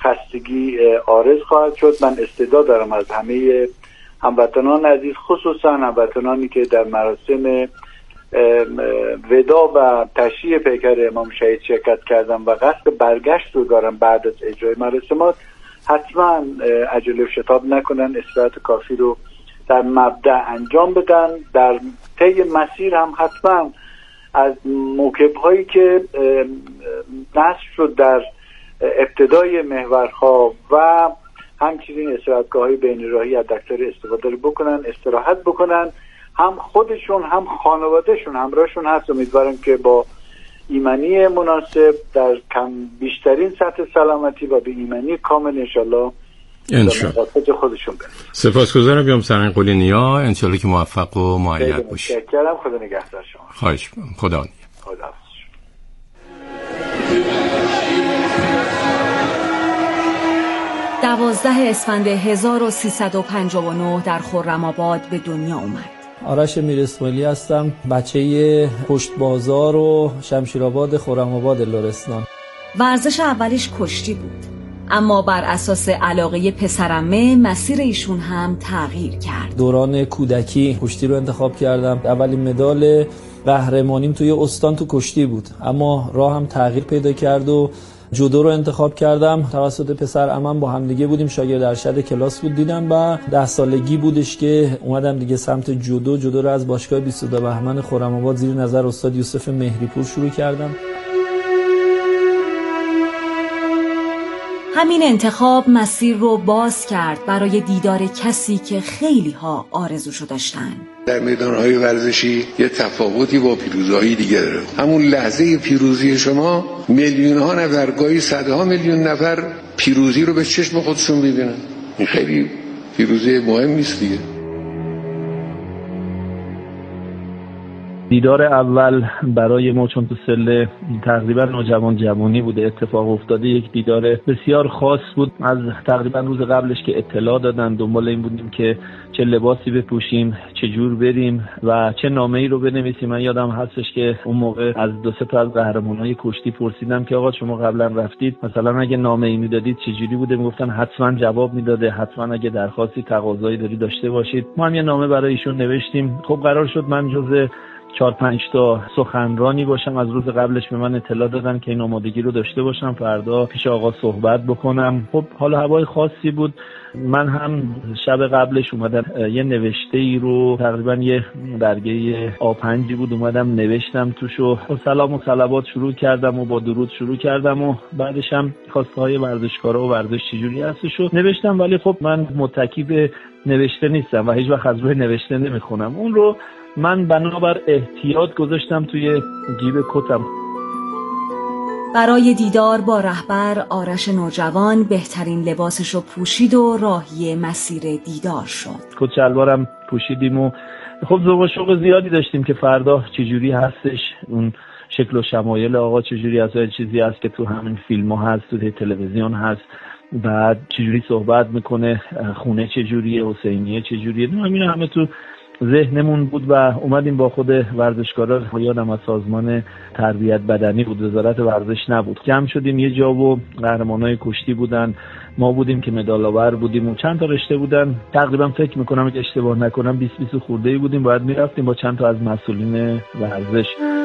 خستگی عارض خواهد شد. من استعداد دارم از همه هموطنان عزیز، خصوصا هموطنانی که در مراسم ودا و تشییع پیکر امام شهید شرکت کردم و قصد برگشت رو دارم بعد از اجرای مراسمات، حتما عجله و شتاب نکنن، استراحت کافی رو در مبدأ انجام بدن. در طی مسیر هم حتما از موکب هایی که نصب شد در ابتدای محورها و همچنین استراحتگاه های بین راهی از دکتر استفاده بکنن، استراحت بکنن. هم خودشون هم خانوادهشون همراهشون هست. امیدوارم که با ایمنی مناسب در بیشترین سطح سلامتی و به ایمنی کامل انشالله خودشون برن. سپاسگزارم بیام سرنگ قلی نیا، انشالله که موفق و مؤید باشی. متشکرم. خدا نگهدار شما. خواهش می‌کنم. خدا نگهدار. 12 اسفند 1359 در خرم‌آباد به دنیا اومد. آرش میر اسماعیلی هستم، بچه پشت بازار و شمشیرآباد خرم‌آباد لرستان. ورزش اولیش کشتی بود، اما بر اساس علاقه پسرعمه مسیر ایشون هم تغییر کرد. دوران کودکی کشتی رو انتخاب کردم. اولین مدال قهرمانیم توی استان تو کشتی بود، اما راهم تغییر پیدا کرد و جودو رو انتخاب کردم. توسط پسرعمم با هم دیگه بودیم، شاگرد ارشد کلاس بود دیدم و 10 سالگی بودش که اومدم دیگه سمت جودو رو از باشگاه 22 بهمن خرم‌آباد زیر نظر استاد یوسف مهریپور شروع کردم. همین انتخاب مسیر رو باز کرد برای دیدار کسی که خیلی ها آرزوشو داشتن. در میدانهای ورزشی یه تفاوتی با پیروزی‌های دیگه داره. همون لحظه پیروزی شما میلیون‌ها نفر، گاهی صدها میلیون نفر پیروزی رو به چشم خودشون ببینن. این خیلی پیروزی مهمی است دیگه. دیدار اول برای ما چون تو سن تقریبا نوجوانی بوده اتفاق افتاده، یک دیدار بسیار خاص بود. از تقریبا روز قبلش که اطلاع دادن دنبال این بودیم که چه لباسی بپوشیم، چه جور بریم و چه نامه‌ای رو بنویسیم. من یادم هستش که اون موقع از 2-3 تا از قهرمانای کشتی پرسیدم که آقا شما قبلا رفتید، مثلا اگه نامه‌ای میدادید چه جوری بوده؟ میگفتن حتما جواب میداده، حتما اگه درخواستی تقاضایی داری داشته باشید. ما هم یه نامه برای ایشون نوشتیم. خب قرار شد من جزء 4-5 تا سخنرانی باشم. از روز قبلش به من اطلاع دادن که این آمادگی رو داشته باشم فردا پیش آقا صحبت بکنم. خب حالا هوای خاصی بود. من هم شب قبلش اومدم یه نوشته ای رو، تقریبا یه برگه A5 بود، اومدم نوشتم توش و سلام و صلوات شروع کردم و با درود شروع کردم و بعدش هم خواسته های ورزشکارا و ورزش چجوری هستش رو نوشتم. ولی خب من متکی به نوشته نیستم و هیچ وقت از روی نوشته نمیخونم. اون رو من بنابر احتیاط گذاشتم توی جیب کتم. برای دیدار با رهبر آرش نوجوان بهترین لباسش رو پوشید و راهی مسیر دیدار شد. کت شلوارم پوشیدیم و خب ذوق و شوق زیادی داشتیم که فردا چجوری هستش، اون شکل و شمایل آقا چجوری هست، چیزی هست که تو همین فیلم ها هست، تو تلویزیون هست، بعد چجوری صحبت میکنه، خونه چجوریه، حسینیه چجوریه، همین همه تو ذهنمون بود و اومدیم با خود ورزشکارا، یادم از سازمان تربیت بدنی بود، وزارت ورزش نبود، جمع شدیم یه جا و قهرمانای کشتی بودن، ما بودیم که مدال آور بودیم و چند تا رشته بودن، تقریبا فکر میکنم اگه اشتباه نکنم 20 خورده‌ای بودیم، باید میرفتیم با چند تا از مسئولین ورزش.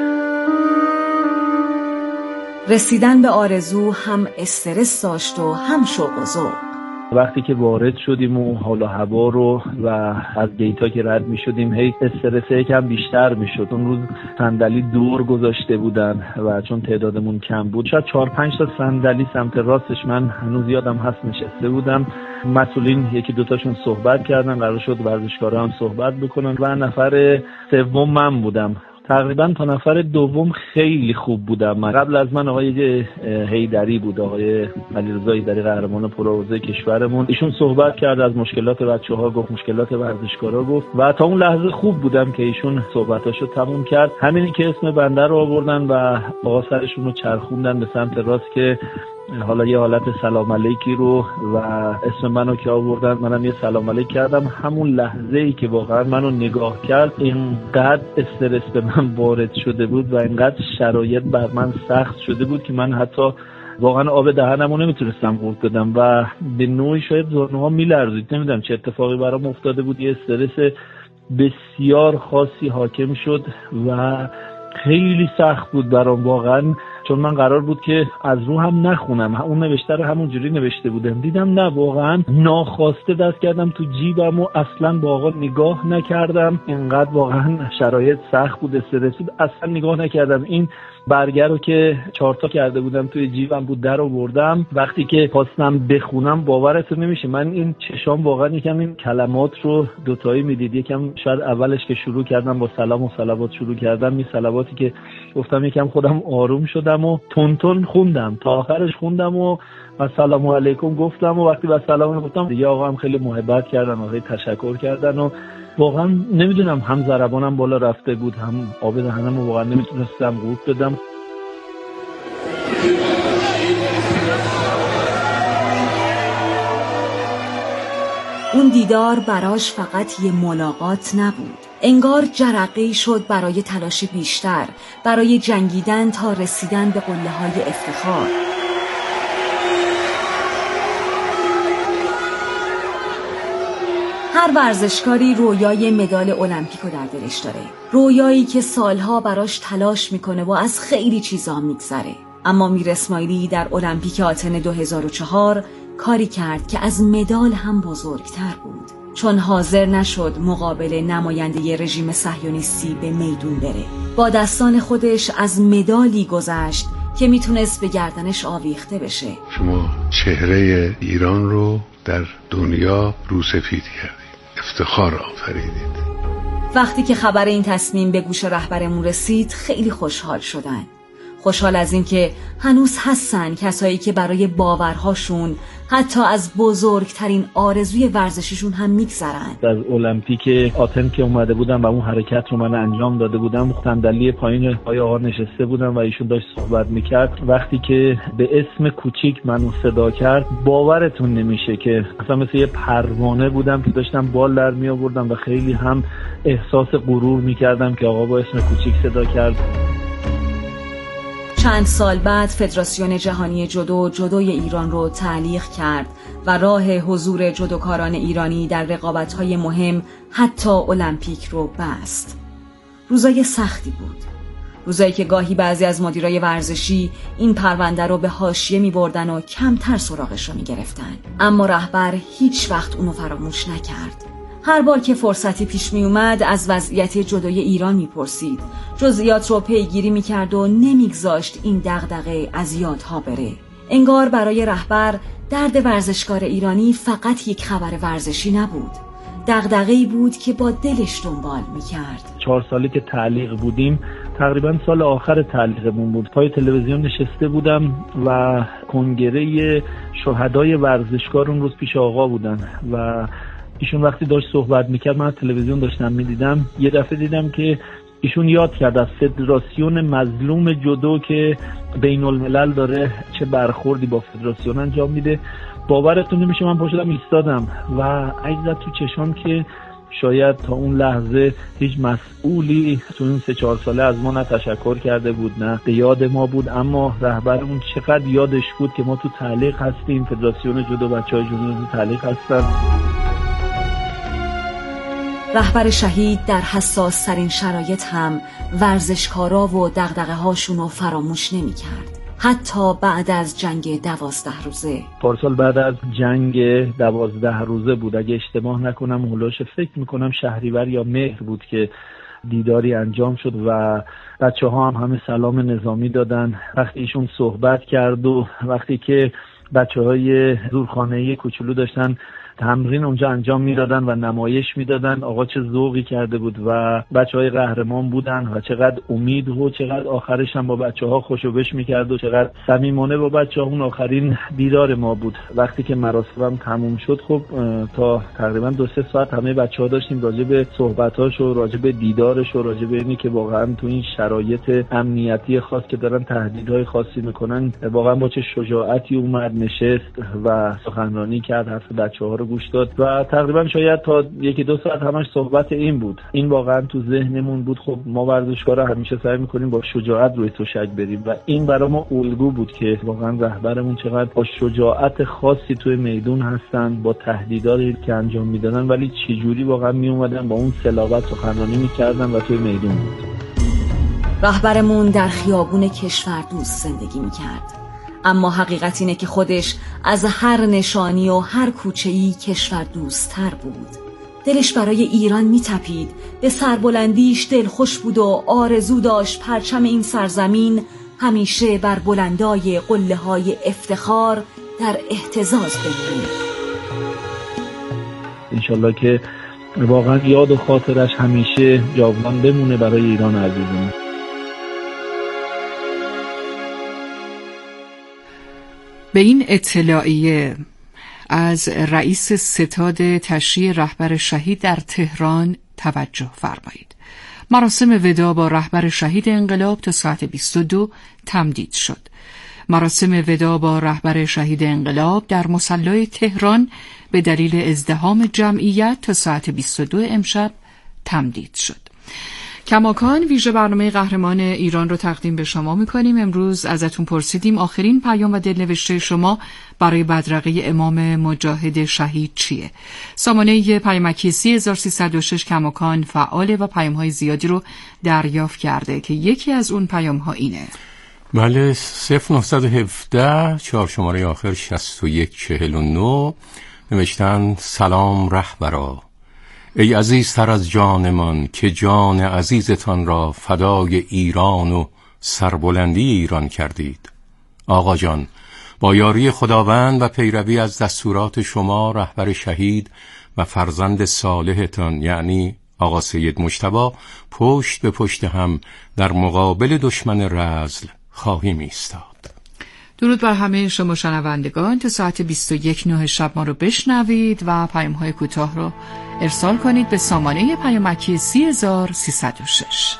رسیدن به آرزو هم استرس داشت و هم شوق و ذوق. وقتی که وارد شدیم و حال و هوا رو و از گیتا که رد می شدیم هی استرس یکم بیشتر می شد. اون روز صندلی دور گذاشته بودن و چون تعدادمون کم بود شاید 4-5 تا صندلی سمت راستش من هنوز یادم هست نشسته بودم. مسئولین 1-2 تاشون صحبت کردن، قرار شد ورزشکارا هم صحبت بکنن و نفر سوم من بودم. تقریبا تا نفر دوم خیلی خوب بودم. من قبل از من آقای حیدری بود، آقای علیرضا حیدری قهرمان پرحوزه کشورمون، ایشون صحبت کرد، از مشکلات بچه‌ها گفت، مشکلات ورزشکارا گفت و تا اون لحظه خوب بودم که ایشون صحبتاشو تموم کرد. همینی که اسم بنده رو آوردن و آقا سرشون رو چرخوندن به سمت راست که حالا یه حالت سلام علیکی رو و اسم منو که آوردن، منم یه سلام علیک کردم. همون لحظه ای که واقعا منو نگاه کرد اینقدر استرس به من وارد شده بود و اینقدر شرایط بر من سخت شده بود که من حتی واقعا آب دهنمو نمیتونستم قورت بدم و به نوعی شاید زانوها میلرزید. نمیدونم چه اتفاقی برام افتاده بود، یه استرس بسیار خاصی حاکم شد و خیلی سخت بود برام واقعا، چون من قرار بود که از رو هم نخونم، اون نوشته رو همونجوری نوشته بودم. دیدم نه، واقعا ناخواسته دست کردم تو جیبم و اصلا با آقا نگاه نکردم. اینقدر واقعا شرایط سخت بود، استرس بود، اصلا نگاه نکردم. این برگر رو که 4 تا کرده بودم توی جیبم بود در آوردم. وقتی که خواستم بخونم باورتون نمیشه، من این چشام واقعا یکم این کلمات رو دوتایی میدید. یکم شاید اولش که شروع کردم با سلام و صلوات شروع کردم، این صلواتی که گفتم یکم خودم آروم شدم و تون خوندم تا آخرش خوندم و السلام علیکم گفتم و وقتی با سلام گفتم دیگه آقا هم خیلی محبت کردن و خیلی تشکر کردن و واقعا نمیدونم، هم ضربانم بالا رفته بود، هم آب دهنم رو واقعا نمیتونستم قورت بدم. اون دیدار براش فقط یه ملاقات نبود، انگار جرقه‌ای شد برای تلاش بیشتر، برای جنگیدن تا رسیدن به قله‌های افتخار. هر ورزشکاری رویای مدال المپیکو در دلش داره، رویایی که سالها براش تلاش میکنه و از خیلی چیزا میگذره. اما میر اسماعیلی در المپیک آتن 2004 کاری کرد که از مدال هم بزرگتر بود، چون حاضر نشد مقابل نماینده رژیم صهیونیستی به میدون بره. با دستان خودش از مدالی گذشت که میتونست به گردنش آویخته بشه. شما چهره ایران رو در دنیا روسفید کردید، افتخار آفریدید. وقتی که خبر این تصمیم به گوش رهبرمون رسید خیلی خوشحال شدن. خوشحال از این که هنوز هستن کسایی که برای باورهاشون حتی از بزرگترین آرزوی ورزشیشون هم میگذرن. از المپیک آتن که اومده بودم و اون حرکت رو من انجام داده بودم، صندلی پایین پای آقا نشسته بودم و ایشون داشت صحبت میکرد. وقتی که به اسم کوچیک منو صدا کرد باورتون نمیشه که اصلا مثل یه پروانه بودم که داشتم بال در می آوردم و خیلی هم احساس غرور میکردم که آقا با اسم کوچیک صدا کرد. چند سال بعد فدراسیون جهانی جودوی ایران رو تعلیق کرد و راه حضور جودوکاران ایرانی در رقابت‌های مهم حتی المپیک رو بست. روزای سختی بود. روزایی که گاهی بعضی از مدیرای ورزشی این پرونده رو به حاشیه می‌بردن و کمتر سراغش رو می‌گرفتن. اما رهبر هیچ وقت اونو فراموش نکرد. هر بار که فرصتی پیش می اومد از وضعیت جودوی ایران میپرسید، جزئیات رو پیگیری میکرد و نمیگذاشت این دغدغه از یادها بره. انگار برای رهبر درد ورزشکار ایرانی فقط یک خبر ورزشی نبود، دغدغه‌ای بود که با دلش دنبال میکرد. 4 سالی که تعلیق بودیم، تقریبا سال آخر تعلیقمون بود، پای تلویزیون نشسته بودم و کنگره شهدای ورزشکار اون روز پیش آقا بودن و ایشون وقتی داشت صحبت میکرد من تلویزیون داشتم میدیدم. یه دفعه دیدم که ایشون یاد کرد از فدراسیون مظلوم جودو که بین الملل داره چه برخوردی با فدراسیون انجام میده. باورتون نمیشه من پاشدم ایستادم و عجزت تو چشام که شاید تا اون لحظه هیچ مسئولی تو این 3-4 ساله از ما نه تشکر کرده بود نه به یاد ما بود، اما رهبرمون چقدر یادش بود که ما تو تعلیق هستیم، فدراسیون جودو، بچهای جودو تو تعلیق هستن. رهبر شهید در حساس ترین شرایط هم ورزشکارا و دغدغه هاشون رو فراموش نمی کرد. حتی بعد از جنگ 12 روزه. پارسال بعد از جنگ 12 روزه بود، اگه اشتباه نکنم هولوش فکر میکنم شهریور یا مهر بود که دیداری انجام شد و بچه‌ها هم همه سلام نظامی دادن. وقتی ایشون صحبت کرد و وقتی که بچه‌های زورخانه‌ای کوچولو داشتن تمرین اونجا انجام میدادن و نمایش میدادن، آقا چه ذوقی کرده بود و بچه‌های قهرمان بودن و چقدر امید و چقدر آخرش هم با بچه‌ها خوشوبش میکرد و چقدر صمیمانه با بچه‌ها. اون آخرین دیدار ما بود. وقتی که مراسم تموم شد خب تا تقریبا 2-3 ساعت همه بچه‌ها داشتیم راجع به صحبتاش و راجع به دیدارش و راجع به اینی که واقعا تو این شرایط امنیتی خاص که دارن تهدیدهای خاصی میکنن واقعا با چه شجاعتی اومد نشست و سخنرانی کرد، حرف بچه‌ها رو گوش داد و تقریبا شاید تا 1-2 ساعت همش صحبت این بود. این واقعا تو ذهنمون بود. خب ما ورزشکارا همیشه سعی می‌کنیم با شجاعت روی تشک بریم و این برای ما الگو بود که واقعا رهبرمون چقدر با شجاعت خاصی توی میدون هستن، با تهدیداتی که انجام میدادن ولی چجوری واقعا میومدن با اون صلابت سخنرانی میکردن و توی میدون بود. رهبرمون در خیابون کشوردوست زندگی میکرد، اما حقیقت اینه که خودش از هر نشانی و هر کوچه‌ای کشوردوست‌تر بود. دلش برای ایران میتپید، به سربلندیش دلخوش بود و آرزو داشت پرچم این سرزمین همیشه بر بلندای قله‌های افتخار در اهتزاز بمونه. انشالله که واقعا یاد و خاطرش همیشه جاودان بمونه برای ایران عزیزمون. به این اطلاعیه از رئیس ستاد تشییع رهبر شهید در تهران توجه فرمایید. مراسم وداع با رهبر شهید انقلاب تا ساعت 22 تمدید شد. مراسم وداع با رهبر شهید انقلاب در مصلی تهران به دلیل ازدحام جمعیت تا ساعت 22 امشب تمدید شد. کماکان ویژه برنامه قهرمان ایران رو تقدیم به شما می‌کنیم. امروز ازتون پرسیدیم آخرین پیام و دلنوشته شما برای بدرقه امام مجاهد شهید چیه؟ سامانه پیامکی 3306 کماکان فعاله و پیام‌های زیادی رو دریافت کرده که یکی از اون پیام‌ها اینه. بله 0917 4 شماره آخر 6149 نوشتن سلام رهبرا، ای عزیزتر از جانمان که جان عزیزتان را فدای ایران و سربلندی ایران کردید. آقا جان، با یاری خداوند و پیروی از دستورات شما رهبر شهید و فرزند صالحتان یعنی آقا سید مجتبی پشت به پشت هم در مقابل دشمن رذل خواهیم ایستاد. درود بر همه شما شنوندگان. تا ساعت 21 شب ما رو بشنوید و پیام‌های کوتاه رو ارسال کنید به سامانه پیامکی 3306.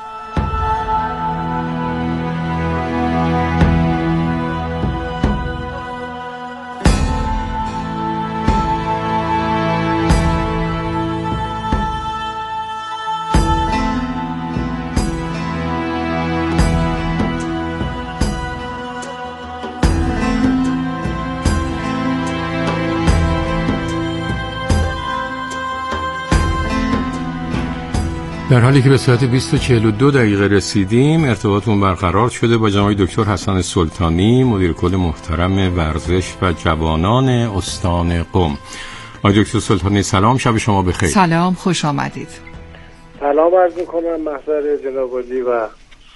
در حالی که به ساعت 20:42 رسیدیم ارتباطمون برقرار شده با جناب دکتر حسن سلطانی مدیر کل محترم ورزش و جوانان استان قم. آقای دکتر سلطانی سلام، شب شما بخیر. سلام، خوش آمدید. سلام عرض میکنم محضر جناب عالی و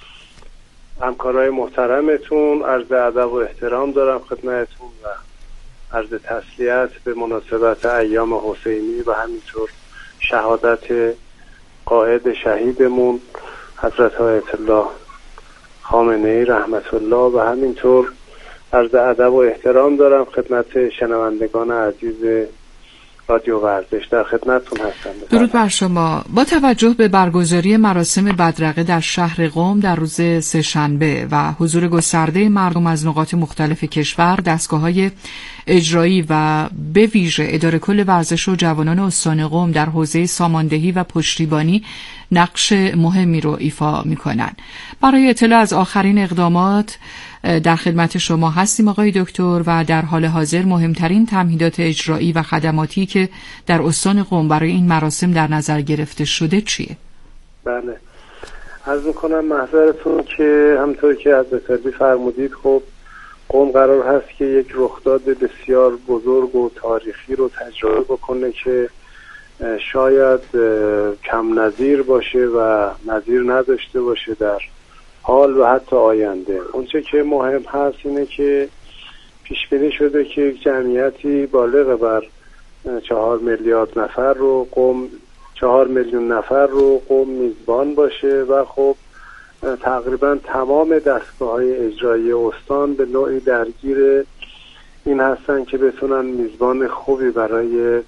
همکارای محترمتون. عرض ادب و احترام دارم خدمتتون و عرض تسلیت به مناسبت ایام حسینی و همینطور شهادت قائد شهیدمون حضرت آیت الله خامنه‌ای رحمت الله و همینطور عرض ادب و احترام دارم خدمت شنوندگان عزیز رادیو ورزش. در خدمتتون هستم. درود بر شما. با توجه به برگزاری مراسم بدرقه در شهر قم در روز سه‌شنبه و حضور گسترده مردم از نقاط مختلف کشور، دستگاه‌های اجرایی و به ویژه اداره کل ورزش و جوانان استان قم در حوزه ساماندهی و پشتیبانی نقش مهمی رو ایفا می‌کنند. برای اطلاع از آخرین اقدامات در خدمت شما هستیم آقای دکتر و در حال حاضر مهمترین تمهیدات اجرایی و خدماتی که در استان قم برای این مراسم در نظر گرفته شده چیه؟ بله، عرض می‌کنم محضرتون که همونطور که از بسیاری فرمودید خب قم قرار هست که یک رخداد بسیار بزرگ و تاریخی رو تجربه بکنه که شاید کم نظیر باشه و نظیر نداشته باشه در حال و حتی آینده. اونچه که مهم هست اینه که پیش بینی شده که یک جمعیتی بالغ بر 4 میلیارد نفر رو 4 میلیون نفر رو قم میزبان باشه و خب تقریبا تمام دستگاه‌های اجرایی استان به نوعی درگیر این هستن که بتونن میزبان خوبی برای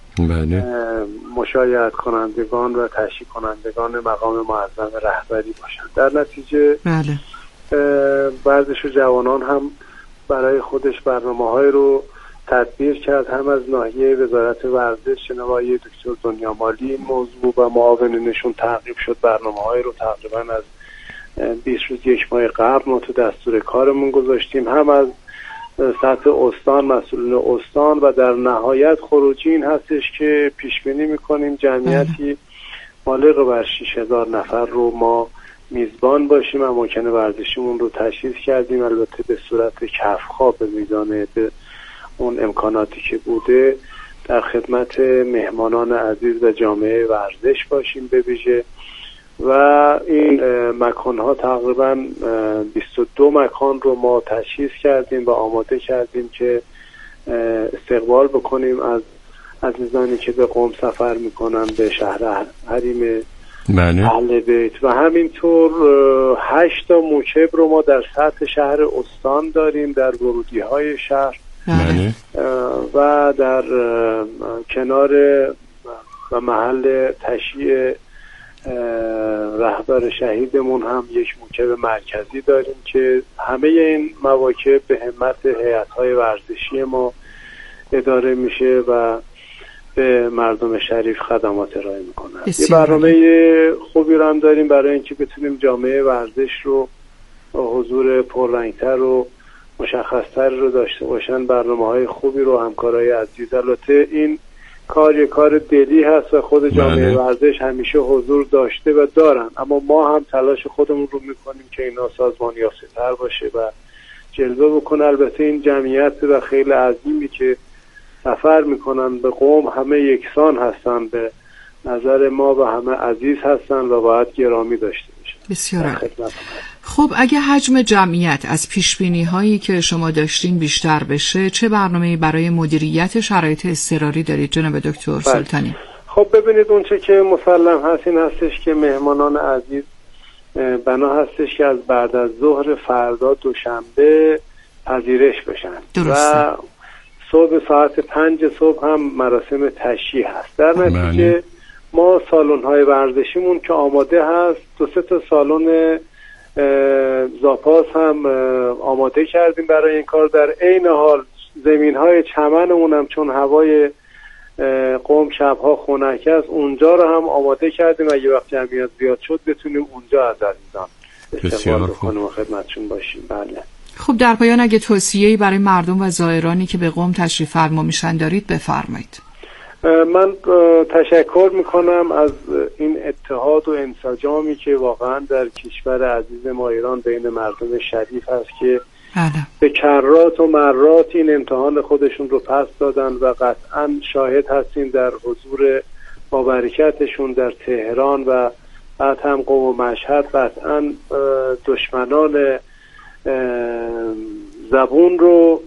مشایعت کنندگان و تشییع کنندگان مقام معظم رهبری باشن. در نتیجه ورزش و جوانان هم برای خودش برنامه‌های رو تدبیر کرد، هم از ناحیه وزارت ورزش جناب آقای دکتر دنیامالی این موضوع و معاونینشون تعقیب شد. برنامه‌های رو تقریبا از 20 روز یک ماه قبل ما تو دستور کارمون گذاشتیم، هم از سطح استان، مسئولین استان، و در نهایت خروجی این هستش که پیش بینی می‌کنیم جمعیتی بالغ بر 6000 نفر رو ما میزبان باشیم. اماکن ورزشیمون رو تجهیز کردیم، البته به صورت کف‌خواب به میزان به اون امکاناتی که بوده در خدمت مهمانان عزیز و جامعه ورزش باشیم به ویژه. و این مکان‌ها تقریبا 22 مکان رو ما تجهیز کردیم و آماده کردیم که استقبال بکنیم از عزیزانی که به قم سفر میکنن به شهر حریم اهل بیت. و همینطور 8 تا موکب رو ما در سطح شهر استان داریم در ورودی‌های شهر و در کنار و محل تشییع رهبر شهیدمون هم یک موکب مرکزی داریم که همه این مواکب به همت هیئت‌های ورزشی ما اداره میشه و به مردم شریف خدمات ارائه میکنن. یه برنامه خوبی رو هم داریم برای اینکه بتونیم جامعه ورزش رو حضور پررنگتر و مشخصتر رو داشته باشن. برنامه‌های خوبی رو همکارای عزیز، البته این کار کار دلی هست و خود جامعه ورزش همیشه حضور داشته و دارن، اما ما هم تلاش خودمون رو میکنیم که اینا سازمان یافته‌تر باشه و جلوه بکنه. البته این جمعیت و خیلی عظیمی که سفر میکنن به قم همه یکسان هستن به نظر ما و همه عزیز هستن و باید گرامی داشته بشه. بسیار خب، اگه حجم جمعیت از پیشبینی هایی که شما داشتین بیشتر بشه، چه برنامه‌ای برای مدیریت شرایط اضطراری دارید جناب دکتر سلطانی؟ خب ببینید، اونچه که مسلم هست این هستش که مهمانان عزیز بنا هستش که از بعد از ظهر فردا دوشنبه پذیرش بشن. درسته. و صبح ساعت 5 صبح هم مراسم تشییع هست. در نتیجه ما سالن‌های ورزشیمون که آماده هست، 2-3 تا سالن زاپاس هم آماده کردیم برای این کار. در عین حال زمین‌های چمنمون هم چون هوای قم شب‌ها خنک است، اونجا رو هم آماده کردیم و یه وقت جمعیت زیاد شد بتونیم اونجا از عزیزان استقبال بکنیم و خدمتشون باشیم. بله. خب در پایان اگه توصیه‌ای برای مردم و زائرانی که به قم تشریف فرما میشن دارید بفرمایید. من تشکر میکنم از این اتحاد و انسجامی که واقعا در کشور عزیز ما ایران بین مردم شریف هست که به کرات و مرات این امتحان خودشون رو پس دادن و قطعا شاهد هستیم در حضور با برکتشون در تهران و بعد هم قم و مشهد قطعا دشمنان زبون رو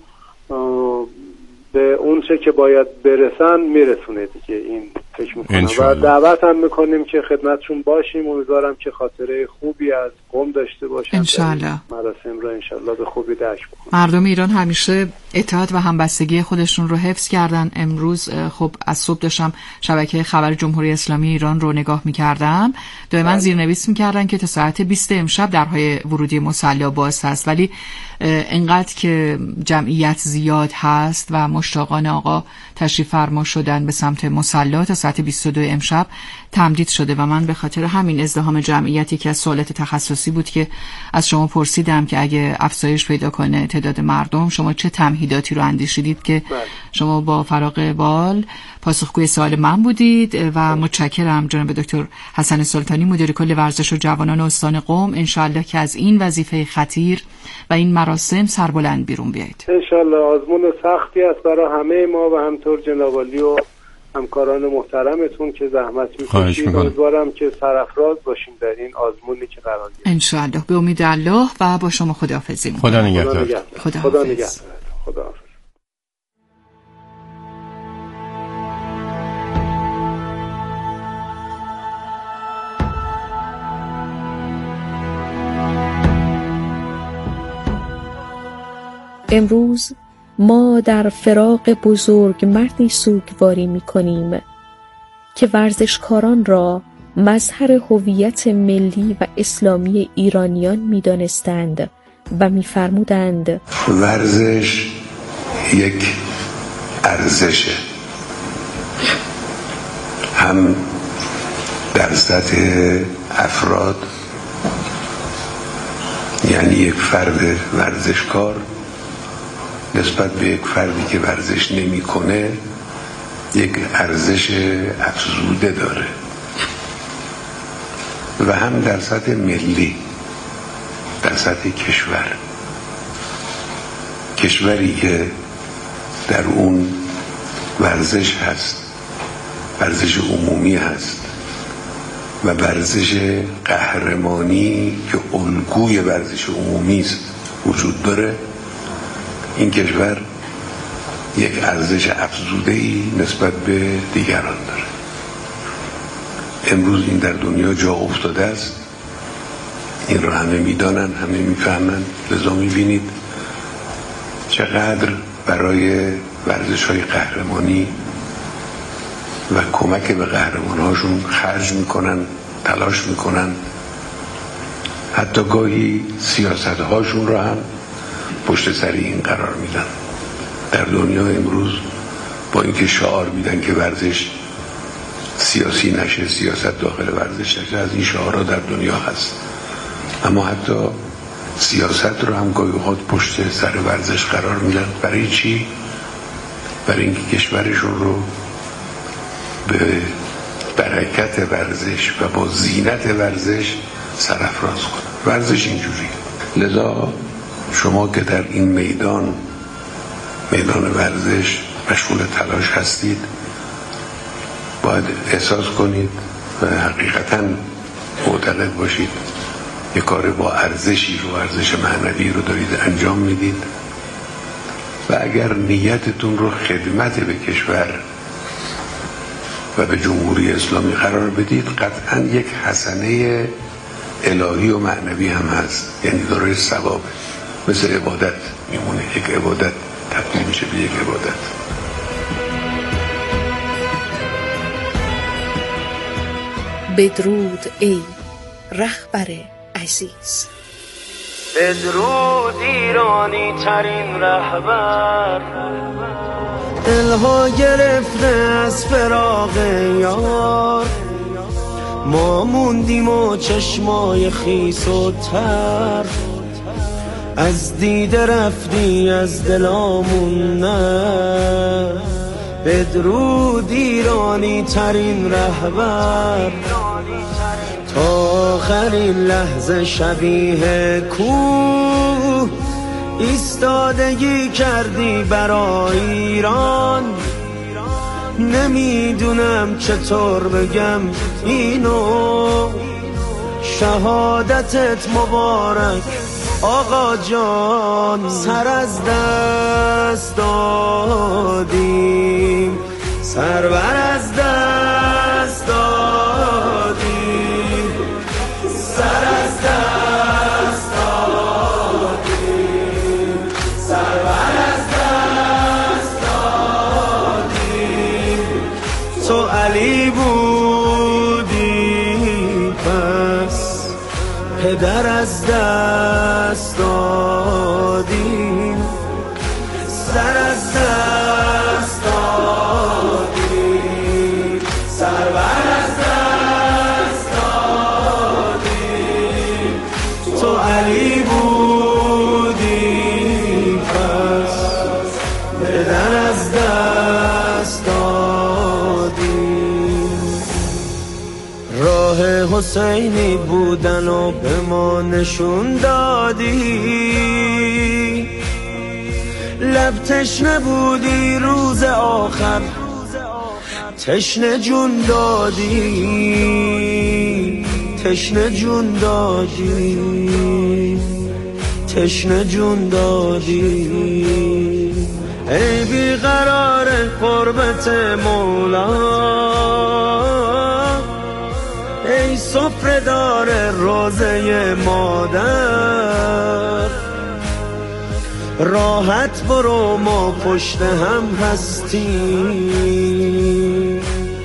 به اون چه که باید برسن میرسونه دیگه. این فکر میکنم و دعوت هم میکنیم که خدمتشون باشیم. امیدوارم که خاطره خوبی از قم داشته باشن انشالله. مراسم رو انشالله به خوبی درک بکنیم. مردم ایران همیشه اتحاد و همبستگی خودشون رو حفظ کردن. امروز خب از صبح داشتم شبکه خبر جمهوری اسلامی ایران رو نگاه میکردم، دائما زیرنویس میکردن که تا ساعت 20 امشب درهای ورودی مصلی باز هست، ولی انقدر که جمعیت زیاد هست و مشتاقان آقا تشریف فرما شدن به سمت مصلی تا ساعت 22 امشب تمدید شده و من به خاطر همین ازدحام جمعیتی که از سوالات تخصصی بود که از شما پرسیدم که اگه افزایش پیدا کنه تعداد مردم شما چه تمهیداتی رو اندیشیدید که شما با فراغ بال پاسخگوی سوال من بودید و متشکرم جناب دکتر حسن سلطانی مدیر کل ورزش و جوانان استان قم. انشالله که از این وظیفه خطیر و این مراسم سربلند بیرون بیایید. انشالله. آزمون سختی است برای همه ما و همطور جناب عالی و همکاران محترمتون که زحمت می‌کشید. امیدوارم که سرافراز باشیم در این آزمونی که قرار گرفت. انشالله. به امید الله و با شما خداحافظی می‌کنم. خدا نگهدار. خدا نگهدار. خدا. امروز ما در فراق بزرگ مردی سوگواری می‌کنیم که ورزشکاران را مظهر هویت ملی و اسلامی ایرانیان می‌دانستند و می‌فرمودند ورزش یک ارزشه، هم در سطح افراد، یعنی یک فرد ورزشکار نسبت به یک فردی که ورزش نمی‌کنه یک ارزش افزوده داره، و هم در سطح ملی، در سطح کشوری که در اون ورزش هست، ورزش عمومی هست و ورزش قهرمانی که الگوی ورزش عمومی است وجود داره، این کشور یک ارزش افزوده‌ای نسبت به دیگران داره. امروز این در دنیا جا افتاده است، این رو همه میدانن، همه میفهمن، لذا میبینید چقدر برای ورزش‌های قهرمانی و کمک به قهرمان‌هاشون خرج میکنن، تلاش میکنن، حتی گاهی سیاست‌هاشون رو هم پشت سر این قرار میدن. در دنیا امروز با اینکه شعار میدن که ورزش سیاسی نشه، سیاست داخل ورزش نشه، از این شعارها در دنیا هست، اما حتی سیاست رو هم گاهی اوقات پشت سر ورزش قرار میدن. برای چی؟ برای اینکه کشورشون رو به برکت ورزش و با زینت ورزش سرافراز کنن. ورزش اینجوری. لذا شما که در این میدان ورزش مشغول تلاش هستید، باید احساس کنید و حقیقتاً معتقد باشید یک کار با ارزشی رو، ارزش معنوی رو دارید انجام میدید، و اگر نیتتون رو خدمت به کشور و به جمهوری اسلامی قرار بدید، قطعاً یک حسنه الهی و معنوی هم هست، یعنی دارای ثواب، مثل عبادت میمونه، یک عبادت تبدیل میشه به یک عبادت. بدرود ای رهبر عزیز. بدرود ایرانی ترین رهبر، دلها گرفته از فراق یار، ما موندیم و چشمای خیس و تر، از دیده رفتی از دلامون نه. بدرود ایرانی ترین رهبر، تا آخرین لحظه شبیه کوه ایستادگی کردی برای ایران. نمیدونم چطور بگم اینو، شهادتت مبارک آقا جان. سر از دست دادیم، سرور از دست دادیم، سر از دست دادیم، سرور از دست دادیم. تو علی بودی پس پدر از دست دادیم، سر از دست دادیم، سرور از دست دادیم. تو علی بودی پس پدر از دست دادیم. راه حسینی بودن و به ما نشون دادی، لب تشنه بودی روز آخر، تشنه جون دادی، تشنه جون دادی، تشنه جون دادی. ای بیقرار قربت مولا، ای سفره دار روزه مادر، راحت برو ما پشت هم هستیم.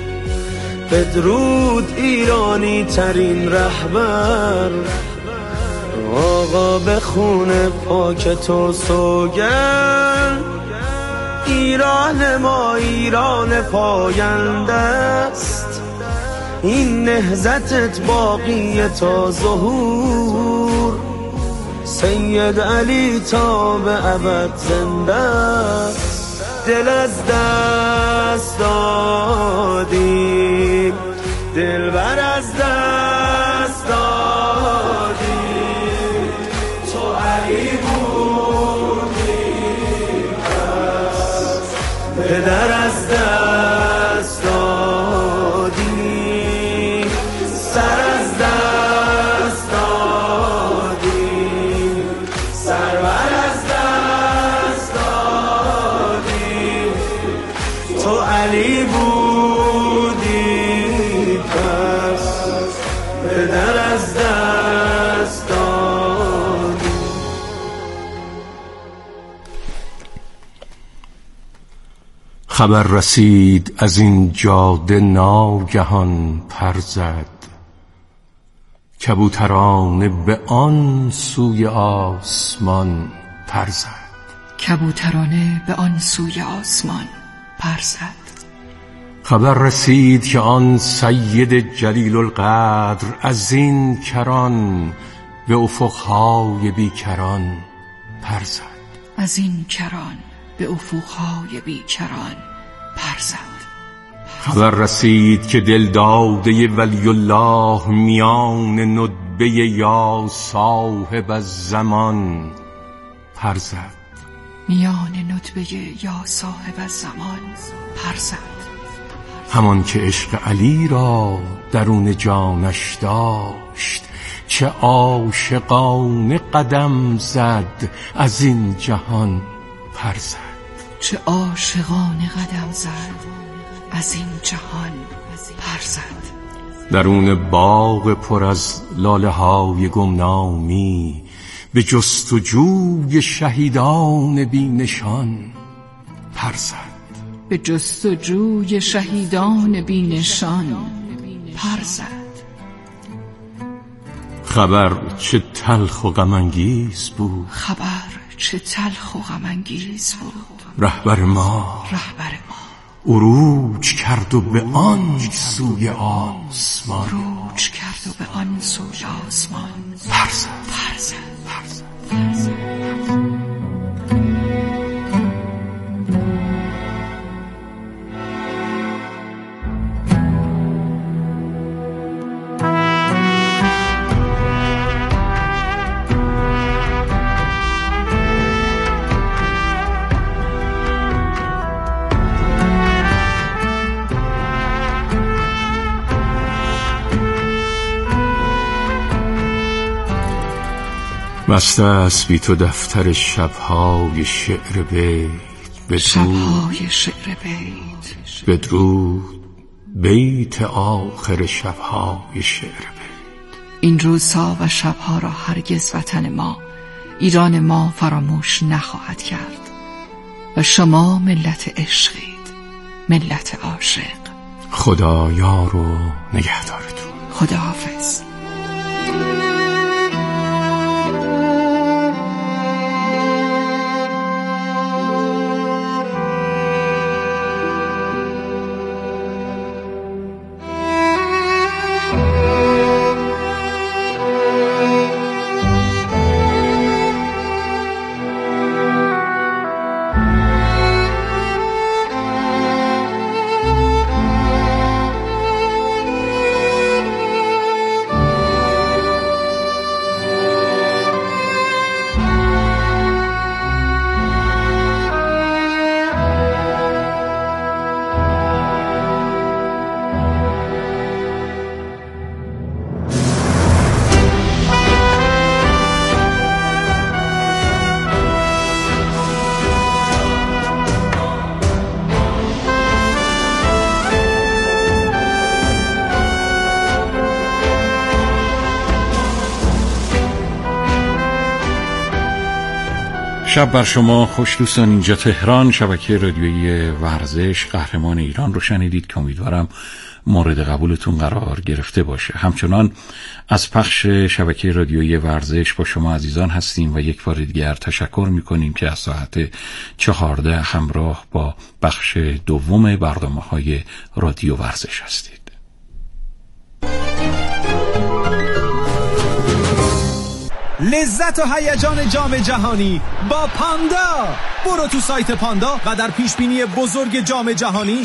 بدرود ایرانی ترین رهبر، آقا به خون پاک تو سوگند، ایران ما ایران پاینده است، این نهضتت باقی تا ظهور، سید علی تا به ابد زنده است. دل از دست دادیم، دلبر از دست دادیم، تو علی بودیم پس پدر از دست دادیم، سر از دست دادیم، سرور از دست دادیم، تو علی بودی پس پدر از دست دادیم. خبر رسید از این جاده ناگهان پر زد، کبوترانه به آن سوی آسمان پر زد. کبوترانه به آن سوی آسمان پر زد. خبر رسید که آن سید جلیل القدر از این کران به افقهای بیکران پر زد. از این کران به افقهای بیکران پر زد. خبر رسید که دلداده ولی الله میان ندبه یا صاحب الزمان پر زد. میان ندبه یا صاحب الزمان پر زد. همان که عشق علی را درون جانش داشت، چه عاشقانه قدم زد از این جهان پر زد. چه عاشقانه قدم زد از این جهان پر زد. درون باغ پر از لاله های گمنامی، به جستجوی شهیدان بی نشان پر زد. به جستجوی شهیدان بی نشان پر زد. خبر چه تلخ و غم انگیز بود، خبر چه تلخ و غم انگیز بود. رهبر ما عروج کرد و به آن سوی آسمان عروج کرد و به آن سوی آسمان پر زد. مست است بی تو دفتر شبهای شعر بیت، شبهای شعر بیت، بدرود بیت آخر شبهای شعر بیت. این روزها و شبها را هرگز وطن ما ایران ما فراموش نخواهد کرد و شما ملت عشقید، ملت عاشق. خدا یار و نگهدارتون. خداحافظ. شب بر شما خوش دوستان. اینجا تهران، شبکه رادیویی ورزش قهرمان ایران رو شنیدید که امیدوارم مورد قبولتون قرار گرفته باشه. همچنان از پخش شبکه رادیویی ورزش با شما عزیزان هستیم و یک بار دیگر تشکر میکنیم که از ساعت 14 همراه با بخش دوم برنامه‌های رادیو ورزش هستید. لذت و هیجان جام جهانی با پاندا. برو تو سایت پاندا و در پیشبینی بزرگ جام جهانی